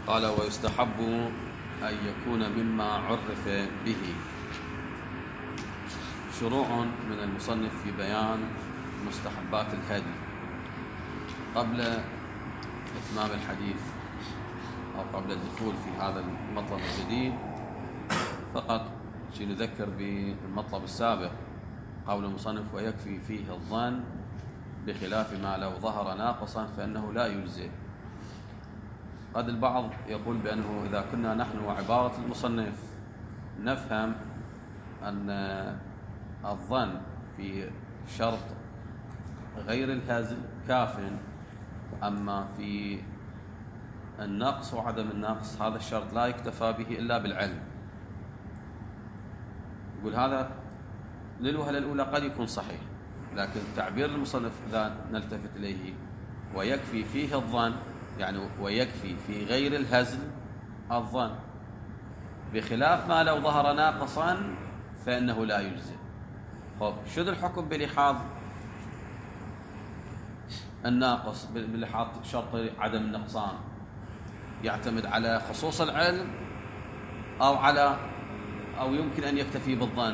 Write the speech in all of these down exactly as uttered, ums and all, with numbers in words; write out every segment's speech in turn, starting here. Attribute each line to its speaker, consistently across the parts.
Speaker 1: قال: ويستحب أن يكون مما عرف به. شروع من المصنف في بيان مستحبات الهدي. قبل إتمام الحديث أو قبل الدخول في هذا المطلب الجديد فقط نذكر بالمطلب السابق، قول المصنف: ويكفي فيه الظن بخلاف ما لو ظهر ناقصا فإنه لا يجزئ. قد البعض يقول بأنه إذا كنا نحن وعبارة المصنف نفهم أن الظن في شرط غير الهزل كاف، أما في النقص وعدم النقص هذا الشرط لا يكتفى به إلا بالعلم. يقول هذا للوهلة الأولى قد يكون صحيح، لكن تعبير المصنف إذا نلتفت إليه: ويكفي فيه الظن، يعني ويكفي في غير الهزل الظن بخلاف ما لو ظهر ناقصا فإنه لا يجزئ. طيب شو الحكم بلحاظ الناقص، بلحاظ شرط عدم النقصان؟ يعتمد على خصوص العلم أو على أو يمكن أن يكتفي بالظن؟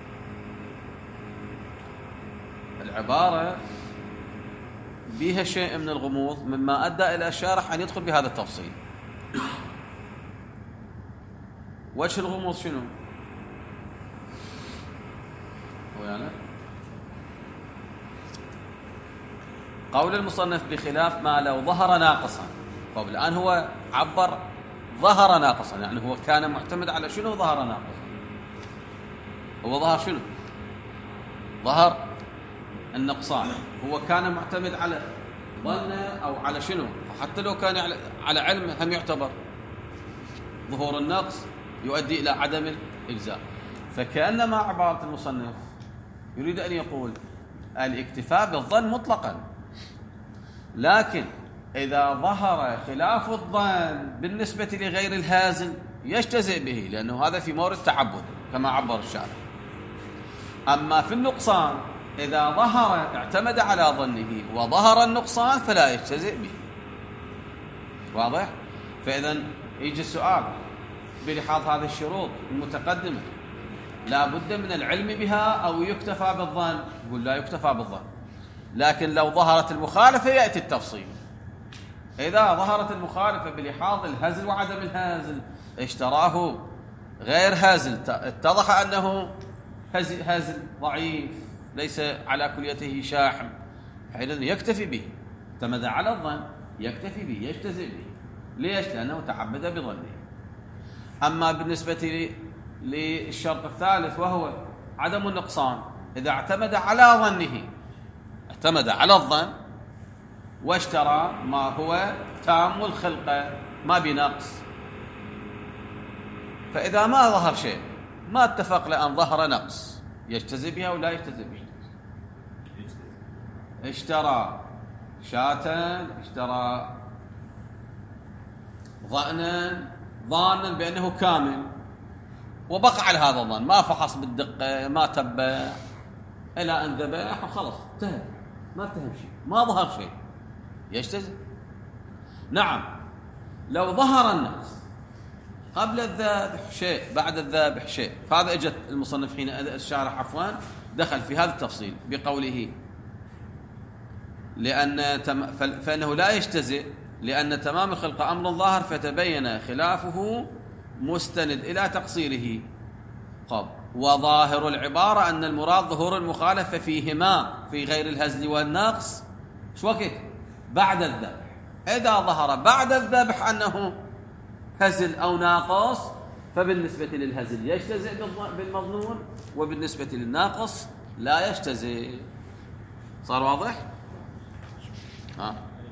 Speaker 1: العبارة بها شيء من الغموض مما أدى إلى الشارح أن يدخل بهذا التفصيل. وجه الغموض شنو؟ هو يعني قول المصنف بخلاف ما لو ظهر ناقصا. طب الآن هو عبر ظهر ناقصا، يعني هو كان معتمد على شنو ظهر ناقصا؟ هو ظهر شنو؟ ظهر النقصان. هو كان معتمد على ظن أو على شنو؟ حتى لو كان على علم هم يعتبر ظهور النقص يؤدي إلى عدم الإجزاء. فكأنما عبارة المصنف يريد أن يقول الاكتفاء بالظن مطلقا، لكن إذا ظهر خلاف الظن بالنسبة لغير الهازل يجتزئ به، لأنه هذا في مورد تعبد كما عبر الشارع. أما في النقصان إذا ظهر اعتمد على ظنه وظهر النقصان فلا يجتزئ به. واضح؟ فإذا يجي السؤال بلحاظ هذه الشروط المتقدمة: لا بد من العلم بها أو يكتفى بالظن؟ يقول لا يكتفى بالظن، لكن لو ظهرت المخالفة يأتي التفصيل. إذا ظهرت المخالفة بلحاظ الهزل وعدم الهزل، اشتراه غير هزل، اتضح أنه هزل ضعيف ليس على كليته شاحم، حينئذ يكتفي به، اعتمد على الظن يكتفي به يجتزئ به. ليش؟ لأنه تعبد بظنه. أما بالنسبة للشرط الثالث وهو عدم النقصان، إذا اعتمد على ظنه، اعتمد على الظن واشترى ما هو تام الخلقة ما بنقص، فإذا ما ظهر شيء ما اتفق لأن ظهر نقص يجتزئ بها ولا يجتزئ بها. اشترى شاة، اشترى ظأنا ظانا بأنه كامل وبقى على هذا الظن، ما فحص بالدقة، ما تبع إلى أن ذبح وخلص انتهى، ما اتهم شيء، ما ظهر شيء، يجتزئ. نعم لو ظهر النقص قبل الذابح شيء بعد الذابح شيء، فهذا اجت المصنف حين الشارح عفوا دخل في هذا التفصيل بقوله: لأن تم فإنه لا يجتزئ لأن تمام الخلق أمر ظاهر فتبين خلافه مستند إلى تقصيره. قب وظاهر العبارة أن المراد ظهور المخالفة فيهما في غير الهزل والنقص شو وقت؟ بعد الذبح. إذا ظهر بعد الذبح أنه هزل أو ناقص فبالنسبة للهزل يجتزئ بالمظنون، وبالنسبة للناقص لا يجتزئ. صار واضح؟ ها.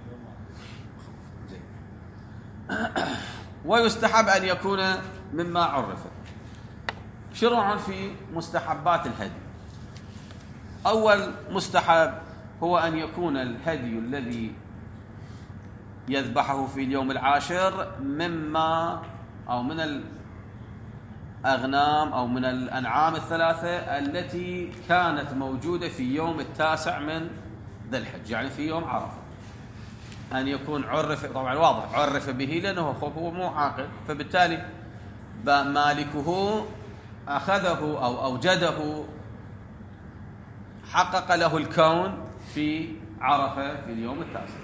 Speaker 1: ويستحب أن يكون مما عرف. شرع في مستحبات الهدي. أول مستحب هو أن يكون الهدي الذي يذبحه في اليوم العاشر مما أو من الأغنام أو من الأنعام الثلاثة التي كانت موجودة في يوم التاسع من ذي الحج، يعني في يوم عرفة. أن يكون عرف، طبعا واضح عرف به لأنه هو مو عاقل، فبالتالي مالكه أخذه أو أوجده، حقق له الكون في عرفة في اليوم التاسع.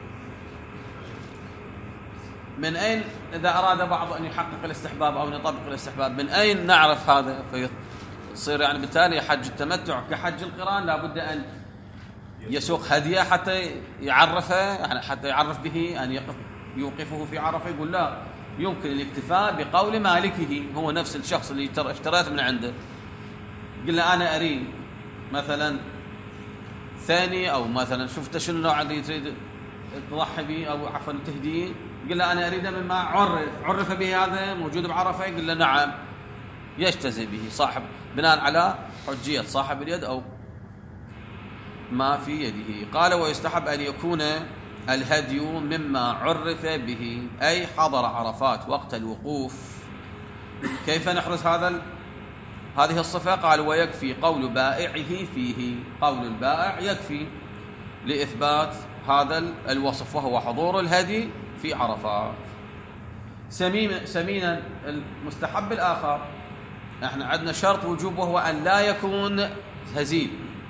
Speaker 1: من أين إذا أراد بعض أن يحقق الاستحباب أو يطبق الاستحباب من أين نعرف هذا؟ فيصير يعني بالتالي حج التمتع كحج القران لابد أن يسوق هديه حتى يعرفه، يعني حتى يعرف به، أن يقف يوقفه في عرفة. يقول لا، يمكن الاكتفاء بقول مالكه، هو نفس الشخص اللي اشتريت من عنده، قل له أنا أريد مثلا ثاني، أو مثلا شفت شنو النوع اللي تريد تضحي به أو عفوا تهديه، قل له أنا أريده مما عرف عرف به هذا موجود بعرفة، يقول له نعم، يجتزي به صاحب بناء على حجية صاحب اليد أو ما في يده. قال ويستحب أن يكون الهدي مما عرف به، أي حضر عرفات وقت الوقوف. كيف نحرز هذا هذه الصفة؟ قال ويكفي قول بائعه فيه، قول البائع يكفي لإثبات هذا الوصف، وهو حضور الهدي في عرفات. سمينا المستحب الآخر، احنا عندنا شرط وجوب وهو أن لا يكون هزيل،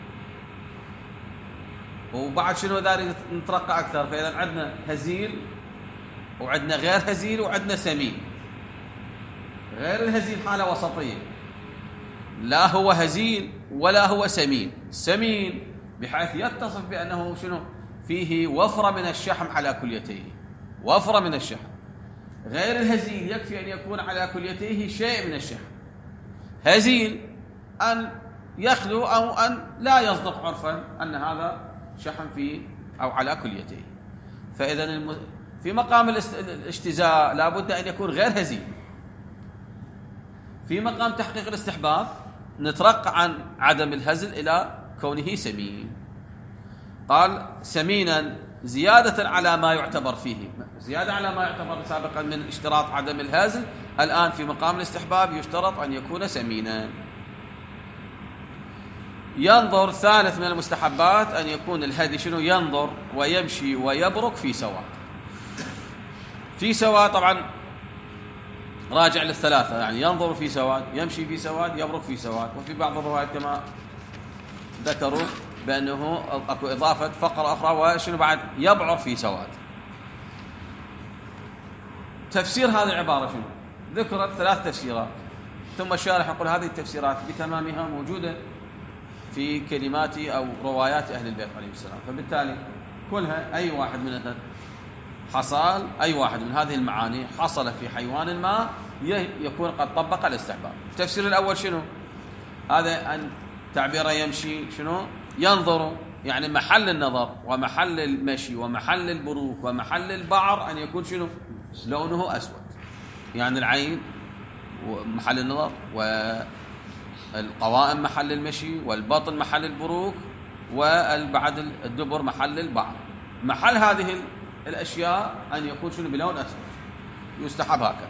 Speaker 1: وبعد شنو ذلك نترقى أكثر. فإذا عندنا هزيل وعندنا غير هزيل وعندنا سمين. غير الهزيل حالة وسطية، لا هو هزيل ولا هو سمين. سمين بحيث يتصف بأنه شنو فيه وفرة من الشحم على كليتيه، وفرة من الشحم. غير الهزيل يكفي أن يكون على كليتيه شيء من الشحم. هزيل أن يخلو أو أن لا يصدق عرفا أن هذا شحم فيه أو على كليتيه. فإذا الم... في مقام الاجتزاء لابد أن يكون غير هزيل. في مقام تحقيق الاستحباب نترقى عن عدم الهزل إلى كونه سمين. قال سمينا زيادة على ما يعتبر فيه، زيادة على ما يعتبر سابقا من اشتراط عدم الهزل، الآن في مقام الاستحباب يشترط أن يكون سمينا. ينظر ثالث من المستحبات أن يكون الهدي شنو ينظر ويمشي ويبرك في سواء. في سواء طبعا راجع للثلاثة، يعني ينظر في سواد، يمشي في سواد، يبرك في سواد. وفي بعض الروايات كما ذكروا بأنه أكو إضافة فقرة أخرى وشنو بعد يبعر في سواد. تفسير هذه العبارة شنو؟ ذكرت ثلاث تفسيرات، ثم الشارح يقول هذه التفسيرات بتمامها موجودة في كلمات أو روايات أهل البيت عليهم السلام، فبالتالي كلها أي واحد منها حصل، أي واحد من هذه المعاني حصل في حيوان ما يكون قد طبق الاستحباب. التفسير الأول شنو؟ هذا أن تعبيره يمشي شنو؟ ينظر، يعني محل النظر ومحل المشي ومحل البروك ومحل البعر أن يكون شنو؟ لونه أسود، يعني العين محل النظر، والقوائم محل المشي، والبطن محل البروك، والبعد الدبر محل البعر. محل هذه الأشياء أن يكون شنو؟ بلون أسود، يستحب هكذا.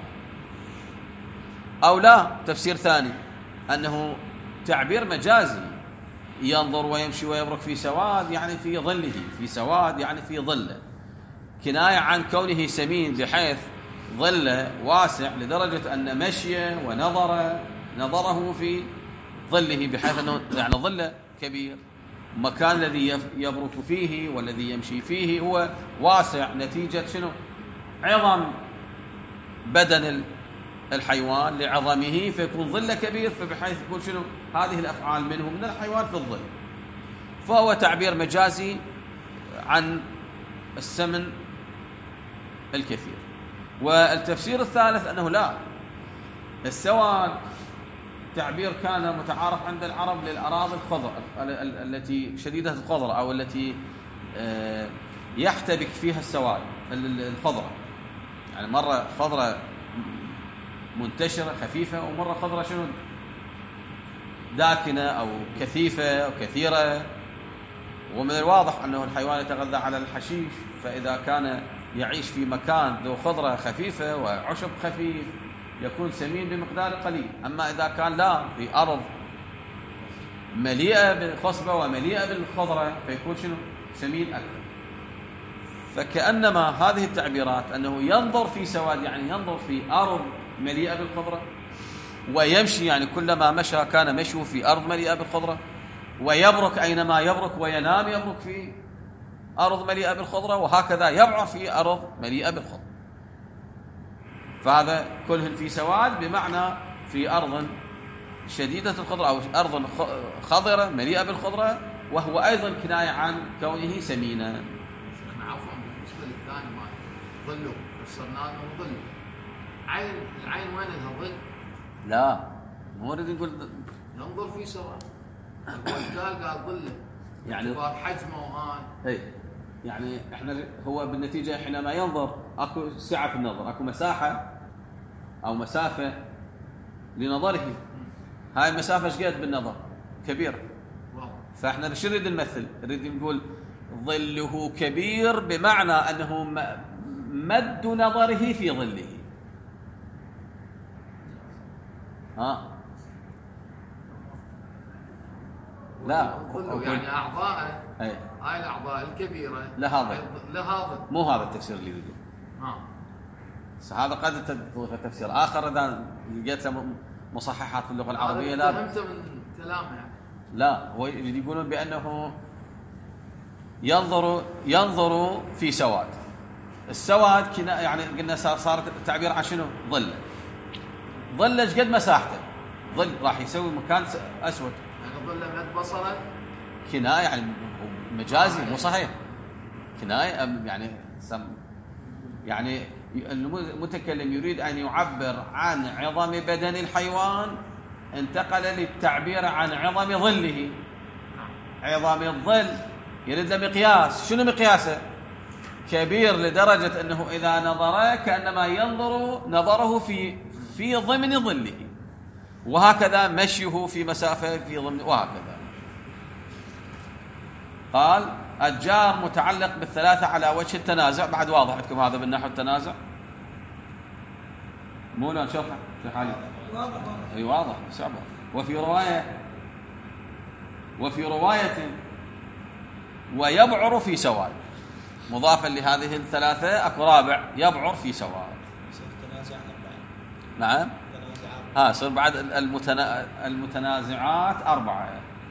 Speaker 1: أو لا، تفسير ثاني أنه تعبير مجازي، ينظر ويمشي ويبرك في سواد يعني في ظله، في سواد يعني في ظله، كناية عن كونه سمين بحيث ظله واسع لدرجة أن مشيه ونظره نظره في ظله، بحيث أنه يعني ظله كبير، مكان الذي يبرك فيه والذي يمشي فيه هو واسع نتيجة شنو؟ عظم بدن الحيوان لعظمه، فيكون ظله كبير، فبحيث يكون شنو؟ هذه الأفعال منه من الحيوان في الظل. فهو تعبير مجازي عن السمن الكثير. والتفسير الثالث أنه لا، السواد تعبير كان متعارف عند العرب للأراضي الخضراء التي شديدة الخضرة أو التي يحتبك فيها السواد الخضرة، يعني مرة خضرة منتشرة خفيفة، ومرة خضرة شنو داكنة أو كثيفة أو كثيرة. ومن الواضح أنه الحيوان يتغذى على الحشيش، فإذا كان يعيش في مكان ذو خضرة خفيفة وعشب خفيف يكون سمين بمقدار قليل. أما إذا كان لا، في أرض مليئة بالخصبة ومليئة بالخضرة فيكون شنو؟ سمين أكثر. فكأنما هذه التعبيرات أنه ينظر في سواد يعني ينظر في أرض مليئة بالخضرة، ويمشي يعني كلما مشى كان مشيه في أرض مليئة بالخضرة، ويبرك أينما يبرك وينام يبرك في أرض مليئة بالخضرة، وهكذا يبعر في أرض مليئة بالخضرة. فهذا كلهن في سواد بمعنى في أرض شديدة الخضرة أو أرض خضرة مليئة بالخضرة، وهو أيضا كناية عن كونه سمينا.
Speaker 2: عفوا بالنسبة للثاني ما ظله فسرناه أنه ظل عين، العين وين لها ظل؟
Speaker 1: لا مو نريد نقول
Speaker 2: ننظر في سواد. قال قال ظله
Speaker 1: يعني
Speaker 2: حجمه وهان.
Speaker 1: اي يعني احنا هو بالنتيجة حينما ينظر اكو سعة في النظر، اكو مساحة او مسافة لنظره. هاي المسافة ايش قد بالنظر؟ كبيرة. فاحنا شو نريد نمثل؟ نريد نقول ظله كبير بمعنى انه مد نظره في ظله. ها لا
Speaker 2: ظله يعني اعضاءه.
Speaker 1: اي
Speaker 2: هاي الاعضاء الكبيره
Speaker 1: لها ظل.
Speaker 2: لها ظل.
Speaker 1: مو هذا التفسير اللي يريده.
Speaker 2: ها
Speaker 1: هذا قد تضيف تفسير اخر اذا لقيت له مصححات في اللغه العربيه. لا
Speaker 2: فهمته من كلامه يعني.
Speaker 1: لا هو يقولون بانه ينظر ينظر في سواد. السواد كنا يعني قلنا صار صار تعبير عن شنو؟ ظل. ظل ايش قد مساحته؟ ظل راح يسوي مكان اسود.
Speaker 2: يعني ظل مد بصره
Speaker 1: كنايه يعني مجازي مو صحيح. كنايه يعني سم يعني المتكلم يريد ان يعبر عن عظم بدن الحيوان، انتقل للتعبير عن عظم ظله. عظم الظل يريد له مقياس. شنو مقياسه؟ كبير لدرجة أنه إذا نظر كأنما ينظر نظره في في ضمن ظله، وهكذا مشيه في مسافة في ضمن، وهكذا. قال الجار متعلق بالثلاثة على وجه التنازع. بعد واضح عندكم هذا بالنحو التنازع؟ مو لا شرحه في حالي
Speaker 3: واضح.
Speaker 1: اي واضح صعبه. وفي روايه وفي روايه ويبعر في سواد، مضافا لهذه الثلاثه اكو رابع يبعر في سواد. نعم ها صار بعد المتنا... المتنازعات اربعه.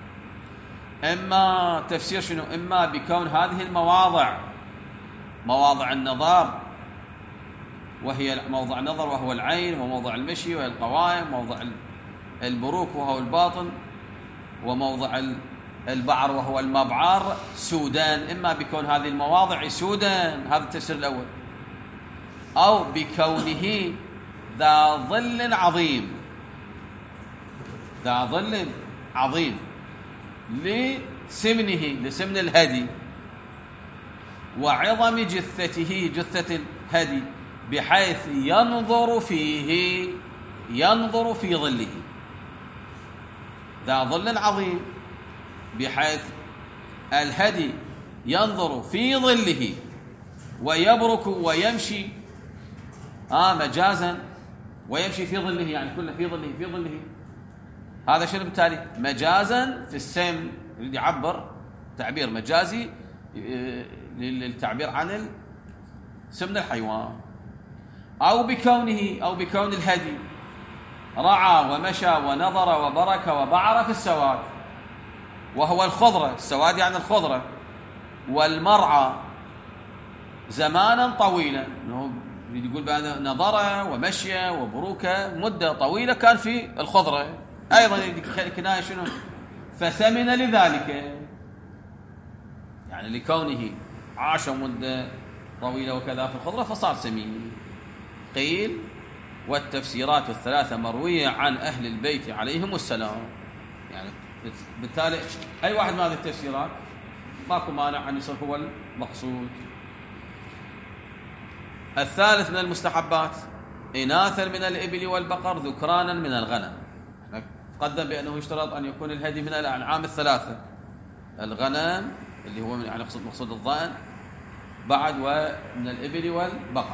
Speaker 1: اما تفسير شنو؟ اما بكون هذه المواضع مواضع النظر، وهي موضع النظر وهو العين، وموضع المشي وهي القوائم، موضع البروك وهو الباطن، وموضع البعر وهو المبعر سودان. إما بكون هذه المواضع سودان، هذا التفسير الأول، أو بكونه ذا ظل عظيم. ذا ظل عظيم لسمنه، لسمن الهدي، وعظم جثته، جثة الهدي، بحيث ينظر فيه ينظر في ظله. ذا ظل عظيم بحيث الهدي ينظر في ظله ويبرك ويمشي آه مجازا، ويمشي في ظله يعني كله في ظله في ظله. هذا شنو بالتالي؟ مجازا في السم، يريد يعبر تعبير مجازي للتعبير عن سمن الحيوان. أو بكونه أو بكون الهدي رعى ومشى ونظر وبرك وبعر في السواد، وهو الخضرة. السواد يعني الخضرة. والمرعى زمانا طويلا، انه يقول بعد نظر ومشي وبروك مدة طويلة كان في الخضرة. أيضا كناية شنو؟ فسمن لذلك، يعني لكونه عاش مدة طويلة وكذا في الخضرة فصار سمين. قيل والتفسيرات الثلاثة مروية عن أهل البيت عليهم السلام. يعني بالتالي أي واحد من هذه التفسيرات ماكو مانع أن يصير هو المقصود. الثالث من المستحبات إناثا من الإبل والبقر، ذكرانا من الغنم. قدم بأنه يشترط أن يكون الهدي من الأنعام الثلاثة، الغنم اللي هو يعني مقصود الضأن، بعد ومن الإبل والبقر.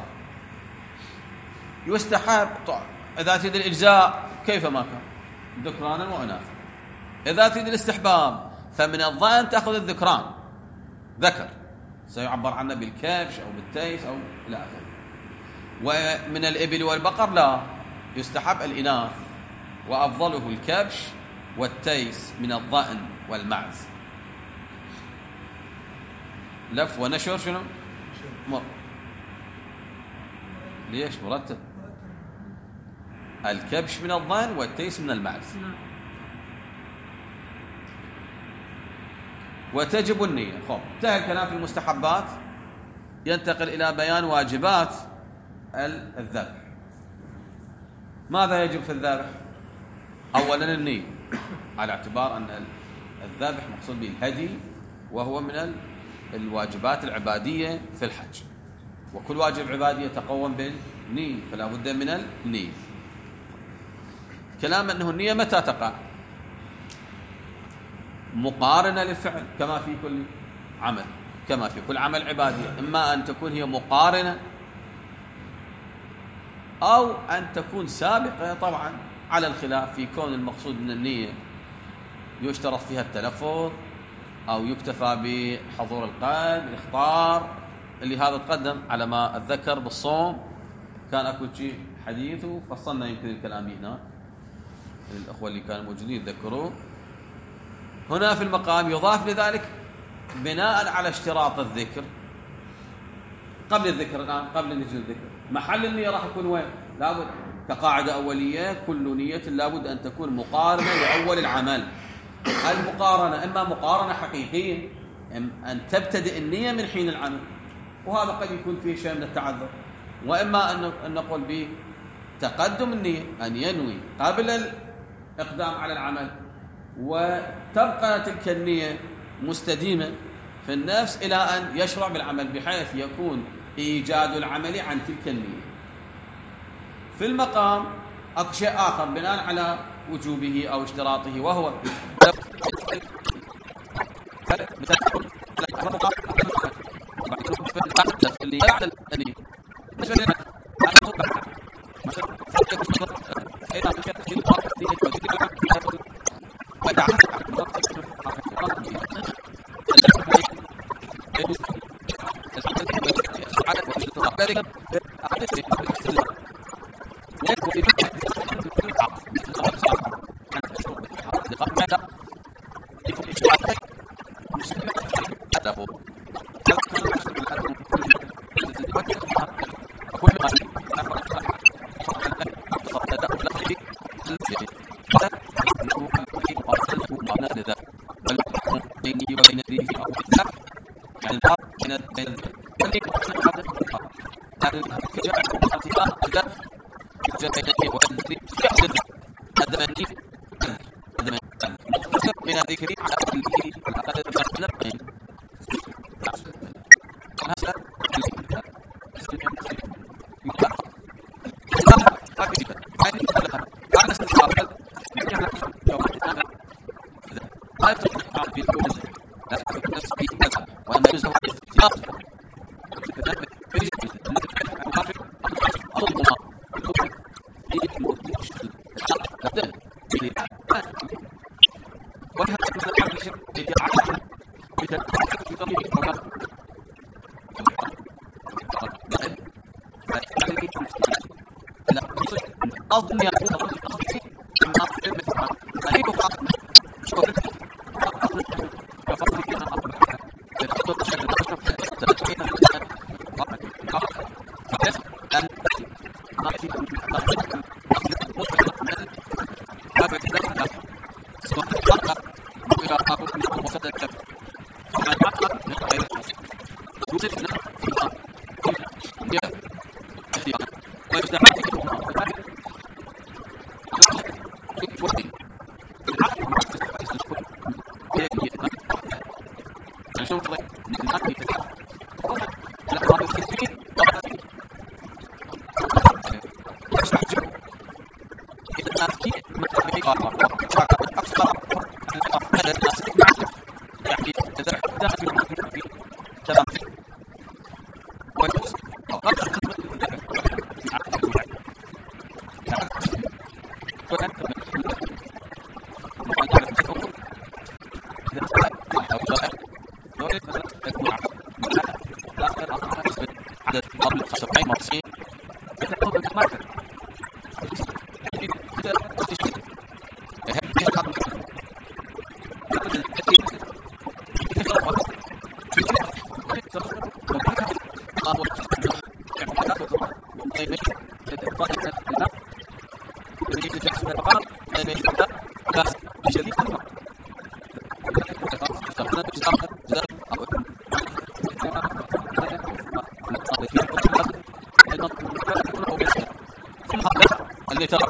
Speaker 1: يستحب إذا تريد الإجزاء كيفما كان ذكرانا وأناثا. إذا تريد الاستحباب فمن الضأن تأخذ الذكران ذكر، سيعبر عنه بالكبش أو بالتيس أو إلى آخره. ومن الإبل والبقر لا، يستحب الإناث، وأفضله الكبش والتيس من الضأن والمعز. لف ونشر شنو؟ مر. ليش مرتب؟ الكبش من الضأن والتيس من المعز. وتجب النية. خب، انتهى الكلام في المستحبات، ينتقل إلى بيان واجبات الذبح. ماذا يجب في الذبح؟ أولا النية، على اعتبار أن الذبح مقصود به الهدي، وهو من الواجبات العبادية في الحج، وكل واجب عبادي يتقوم بالنية، فلا بد من النية. كلام أنه النية متى تقع؟ مقارنة للفعل، كما في كل عمل، كما في كل عمل عبادي، إما أن تكون هي مقارنة أو أن تكون سابقة، طبعا على الخلاف في كون المقصود من النية يشترط فيها التلفظ أو يكتفى بحضور القلب، الإخطار، اللي هذا تقدم على ما أتذكر بالصوم، كان أكو شيء حديث وفصلنا يمكن الكلام هنا، الأخوة اللي كانوا موجودين يذكروه. هنا في المقام يضاف لذلك بناء على اشتراط الذكر قبل الذكر. الآن قبل نجي الذكر محل النية راح يكون وين؟ لابد كقاعدة أولية كل نية لابد أن تكون مقارنة لأول العمل. المقارنة إما مقارنة حقيقية، أن تبتدئ النية من حين العمل، وهذا قد يكون فيه شيء من التعذر، وإما أن نقول به تقدم النية، أن ينوي قبل الإقدام على العمل، وتبقى تلك النية مستديمة في النفس إلى أن يشرع بالعمل، بحيث يكون إيجاد العمل عن تلك النية. في المقام أكو شيء آخر بناء على وجوبه أو اشتراطه، وهو اللي ترى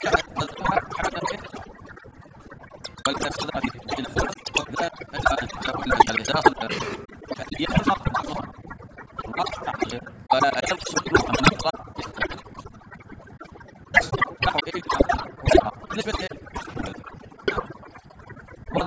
Speaker 3: بل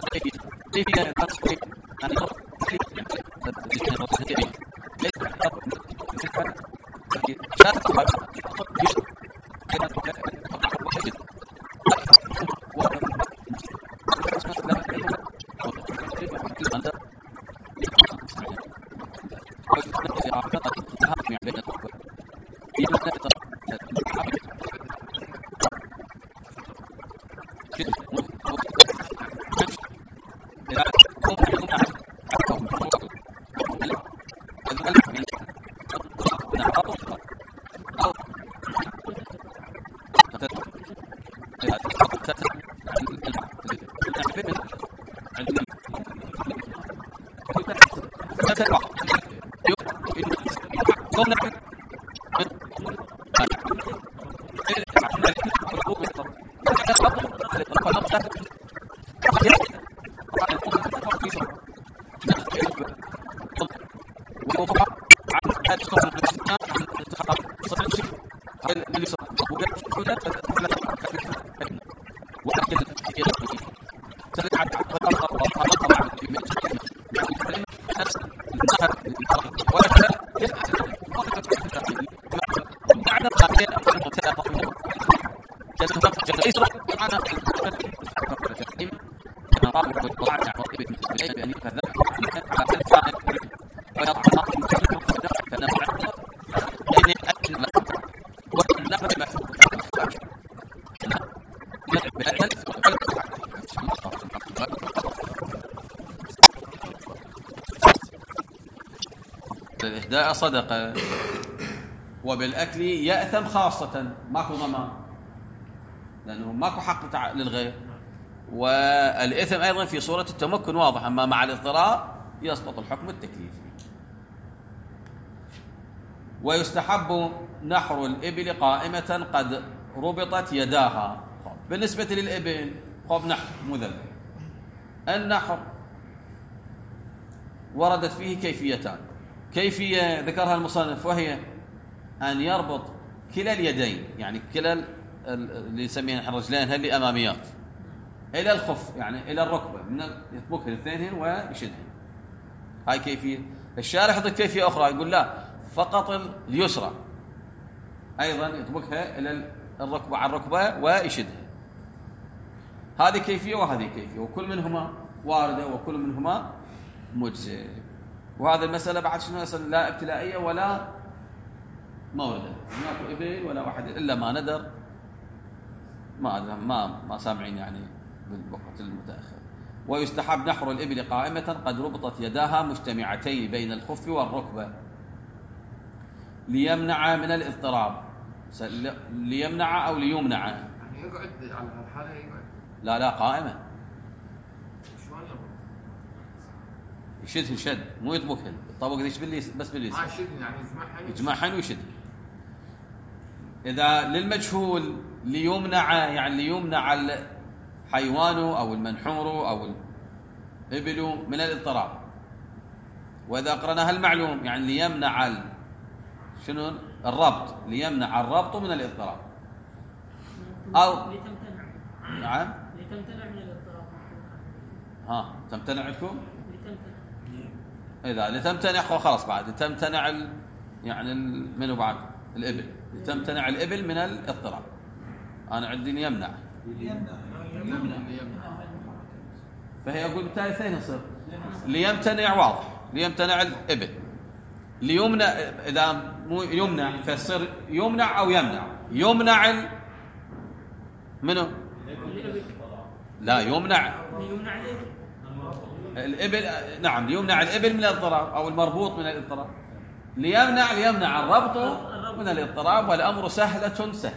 Speaker 1: الإهداء صدقة، وبالأكل يأثم خاصة، ماكو ضمان لأنه ماكو حق للغير، والإثم أيضا في صورة التمكن واضح، أما مع الاضطرار يسقط الحكم التكليفي. ويستحب نحر الإبل قائمة قد ربطت يداها. بالنسبة للإبل قب نحر مذبح، النحر وردت فيه كيفيتان. كيفية ذكرها المصنف وهي أن يربط كلا اليدين، يعني كلا اللي يسميها الرجلين هل أماميات إلى الخف، يعني إلى الركبة، من يطبقها الاثنين ويشدها. هاي كيفية. الشارح يضيف كيفية أخرى يقول لا، فقط اليسرى أيضا يطبقها إلى الركبة على الركبة ويشدها. هذه كيفية وهذه كيفية، وكل منهما واردة وكل منهما مجزئ. وهذا المسألة بعد شنو مسألة لا ابتلائية ولا موردة، هناك إبل ولا واحد إلا ما ندر، ما أدري ما ما سامعين يعني بالوقت المتأخر. ويستحب نحر الإبل قائمة قد ربطت يداها مجتمعتين بين الخف والركبة ليمنع من الاضطراب. ليمنع أو ليمنع،
Speaker 2: يعني يقعد على الحالة يقعد.
Speaker 1: لا لا قائمة،
Speaker 2: شلون
Speaker 1: يشدهن شد مو يطبقهن، الطبق ليش بالليس بس بالليس
Speaker 2: ما يشدهن يعني يجمعهن
Speaker 1: يجمعهن ويشدهن. إذا للمجهول ليمنع، يعني ليمنع الحيوان أو المنحور أو الإبل من الاضطراب. وإذا قرناها المعلوم يعني ليمنع ال... شنو الربط، ليمنع الربط من الاضطراب أو
Speaker 3: لتمتنع.
Speaker 1: نعم
Speaker 3: لتمتنع من الاضطراب.
Speaker 1: ها تمتنع عندكم؟
Speaker 3: لتمتنع.
Speaker 1: إذا لتمتنع خلاص بعد لتمتنع ال... يعني ال... منو بعد الإبل، لتمتنع الإبل من الاضطراب. أنا عندي ليمنع فهي أقول بالتالي اثنين يصير ليمتنع واضح، ليمتنع الإبل. ليمنع إذا مو يمنع فيصير يمنع أو يمنع. يمنع ال... منو؟ لا يمنع
Speaker 3: يمنع
Speaker 1: الإبل. نعم ليمنع الإبل من الاضطراب أو المربوط من الاضطراب. ليمنع ليمنع الربط من الاضطراب، والأمر سهلة سهل.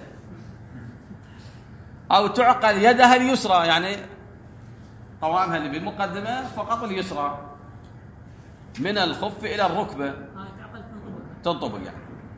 Speaker 1: أو تعقل يدها اليسرى، يعني قوامها اللي بالمقدمة فقط اليسرى من الخف إلى الركبة تنطبق يعني.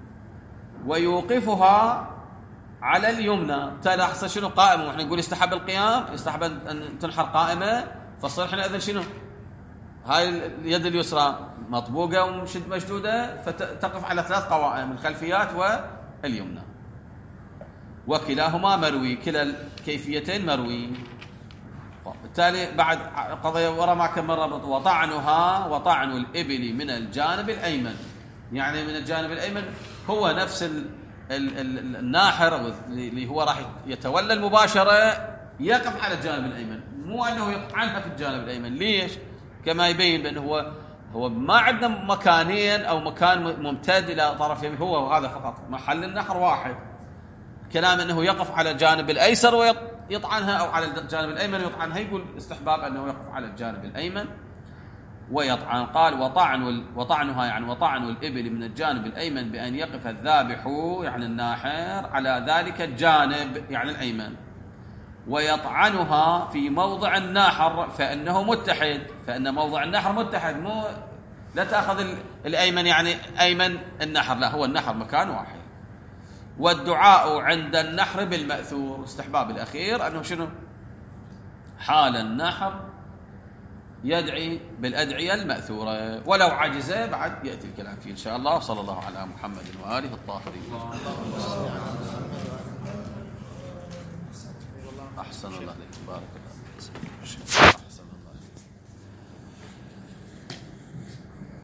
Speaker 1: ويوقفها على اليمنى. تلاحظ شنو قائمة، وإحنا نقول يستحب القيام، يستحب أن تنحر قائمة، فصير إحنا إذن شنو هاي اليد اليسرى مطبوقة ومشدودة، فتقف على ثلاث قوائم، الخلفيات واليمنى. وكلاهما مروي، كلا الكيفيتين مروي. بالتالي بعد قضية ورا ما كم مرة وطعنها وطعن الإبل من الجانب الأيمن، يعني من الجانب الأيمن هو نفس ال ال ال الناحر اللي هو راح يتولى المباشرة يقف على الجانب الأيمن، مو أنه يطعنها في الجانب الأيمن. ليش؟ كما يبين بأنه هو هو ما عندنا مكانين أو مكان ممتد إلى طرفين، هو هذا فقط محل النحر واحد. كلام أنه يقف على الجانب الأيسر ويطعنها أو على الجانب الأيمن ويطعنها، يقول استحباب أنه يقف على الجانب الأيمن ويطعن. قال وطعن وطعنها يعني وطعن الإبل من الجانب الأيمن بأن يقف الذابح يعني الناحر على ذلك الجانب يعني الأيمن، ويطعنها في موضع النحر فإنه متحد، فإن موضع النحر متحد، مو لا تأخذ الأيمن يعني أيمن النحر، لا هو النحر مكان واحد. والدعاء عند النحر بالمأثور، استحباب الأخير أنه شنو؟ حال النحر يدعي بالأدعية المأثورة، ولو عجز بعد يأتي الكلام فيه إن شاء الله. صلى الله على محمد وآله الطاهرين. أحسن الله عليكم، بارك الله.